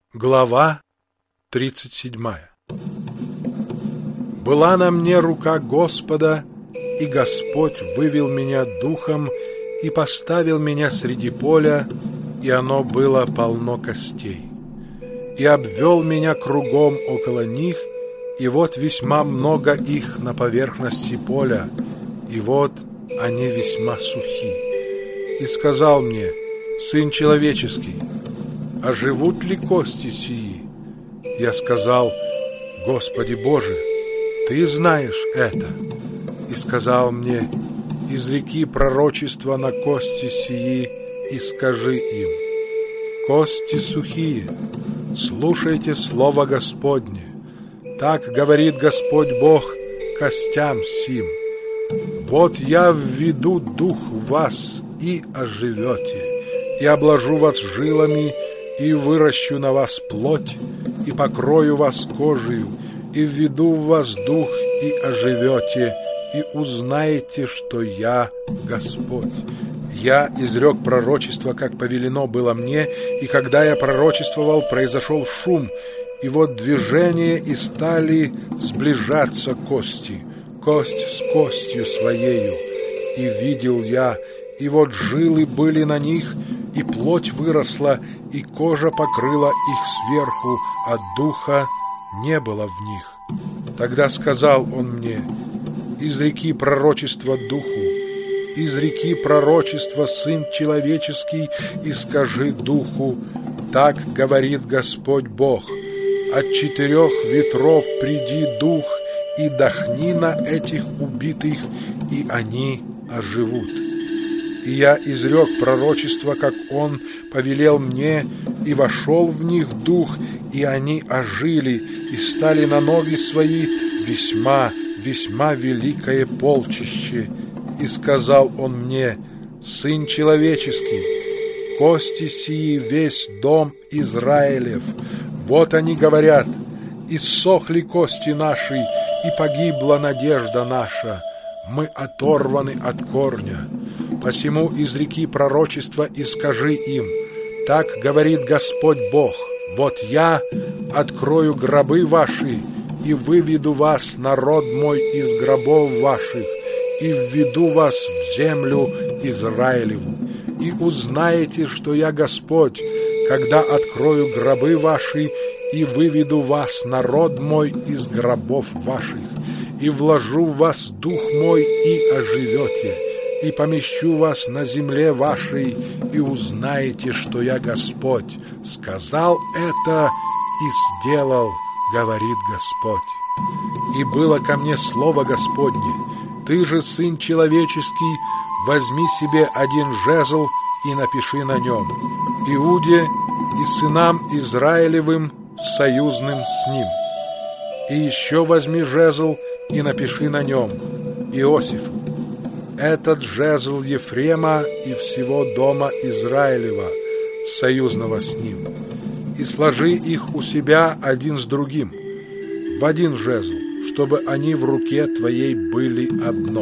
Глава 37. Была на мне рука Господа, и Господь вывел меня духом и поставил меня среди поля, и оно было полно костей. И обвел меня кругом около них, и вот весьма много их на поверхности поля, и вот они весьма сухи. И сказал мне: Сын человеческий, а живут ли кости сии? Я сказал: Господи Боже, Ты знаешь это. И сказал мне: изреки пророчество на кости сии и скажи им: кости сухие, слушайте слово Господне. Так говорит Господь Бог костям сим: вот я введу дух в вас, и оживете, и обложу вас жилами, и выращу на вас плоть, и покрою вас кожею, и введу в вас дух, и оживете, и узнаете, что я Господь. Я изрек пророчество, как повелено было мне, и когда я пророчествовал, произошел шум, и вот движение, и стали сближаться кости, кость с костью своею. И видел я, и вот жилы были на них, и плоть выросла, и кожа покрыла их сверху, а духа не было в них. Тогда сказал он мне: изреки пророчество духу, изреки пророчество, сын человеческий, и скажи духу: так говорит Господь Бог: от 4 ветров приди дух, и дохни на этих убитых, и они оживут. И я изрек пророчество, как он повелел мне, и вошел в них дух, и они ожили, и стали на ноги свои весьма, весьма великое полчище. И сказал он мне: Сын человеческий, кости сии весь дом Израилев. Вот они говорят: иссохли кости наши, и погибла надежда наша. Мы оторваны от корня. Посему изреки пророчество и скажи им: так говорит Господь Бог: вот я открою гробы ваши, и выведу вас, народ мой, из гробов ваших, и введу вас в землю Израилеву. И узнаете, что я Господь, когда открою гробы ваши, и выведу вас, народ мой, из гробов ваших, и вложу в вас дух мой, и оживете, и помещу вас на земле вашей, и узнаете, что я Господь. Сказал это и сделал, говорит Господь. И было ко мне слово Господне: ты же, сын человеческий, возьми себе один жезл и напиши на нем: Иуде и сынам Израилевым, союзным с ним. И еще возьми жезл и напиши на нем: Иосифу. Этот жезл Ефрема и всего дома Израилева, союзного с ним. И сложи их у себя один с другим, в один жезл, чтобы они в руке твоей были одно.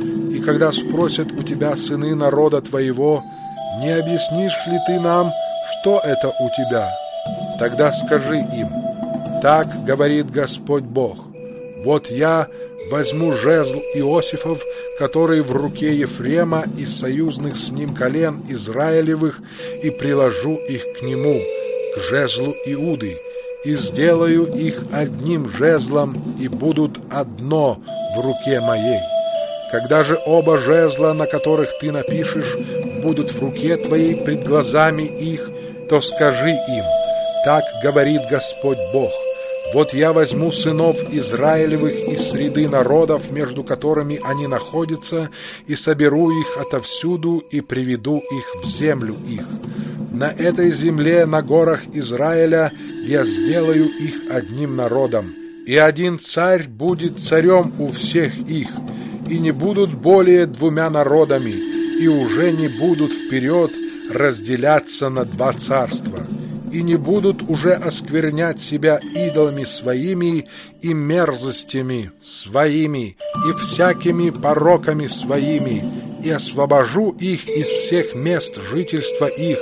И когда спросят у тебя сыны народа твоего: не объяснишь ли ты нам, что это у тебя? Тогда скажи им: так говорит Господь Бог: вот я возьму жезл Иосифов, который в руке Ефрема и союзных с ним колен Израилевых, и приложу их к нему, к жезлу Иуды, и сделаю их одним жезлом, и будут одно в руке моей. Когда же оба жезла, на которых ты напишешь, будут в руке твоей пред глазами их, то скажи им: так говорит Господь Бог: вот я возьму сынов Израилевых из среды народов, между которыми они находятся, и соберу их отовсюду, и приведу их в землю их. На этой земле, на горах Израиля, я сделаю их одним народом, и один царь будет царем у всех их, и не будут более 2 народами, и уже не будут вперед разделяться на 2 царства, и не будут уже осквернять себя идолами своими и мерзостями своими и всякими пороками своими, и освобожу их из всех мест жительства их,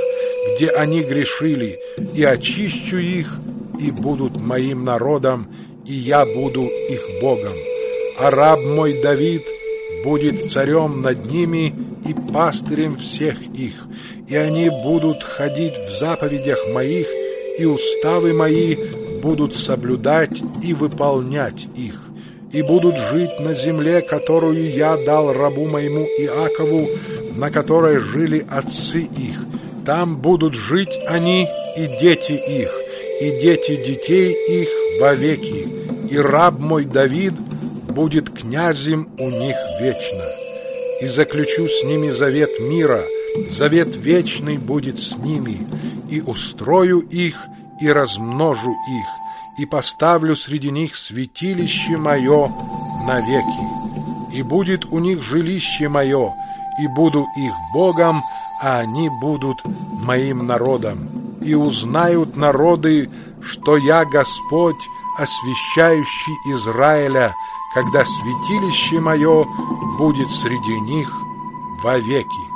где они грешили, и очищу их, и будут моим народом, и я буду их Богом. А раб мой Давид будет царем над ними и пастырем всех их, и они будут ходить в заповедях моих, и уставы мои будут соблюдать и выполнять их, и будут жить на земле, которую я дал рабу моему Иакову, на которой жили отцы их. Там будут жить они и дети их, и дети детей их вовеки, и раб мой Давид будет князем у них вечно. И заключу с ними завет мира, завет вечный будет с ними, и устрою их, и размножу их, и поставлю среди них святилище мое навеки. И будет у них жилище мое, и буду их Богом, а они будут моим народом. И узнают народы, что я Господь, освящающий Израиля, когда святилище мое будет среди них вовеки.